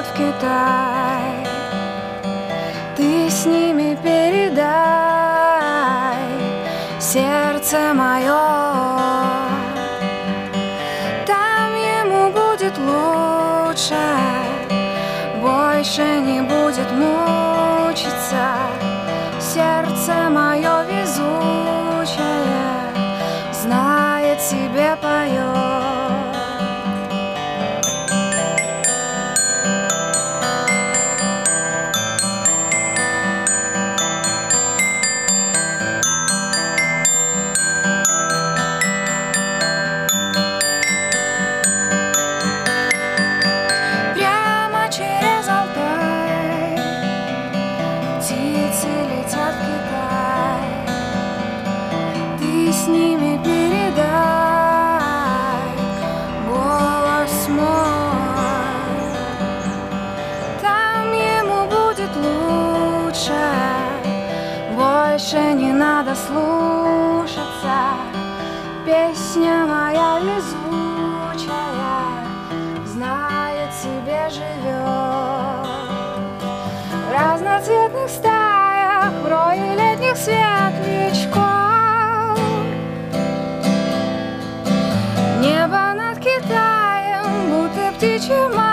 в Китай. Ты с ними передай сердце мое, там ему будет лучше, больше не будет мучиться. Сердце мое везучее знает, себе поет. Летят в Китай, ты с ними передай голос мой, там ему будет лучше, больше не надо слушаться. Песня моя везучая знает, себе живет в разноцветных стаях, в рое летних светлячков. Небо над Китаем, будто птичья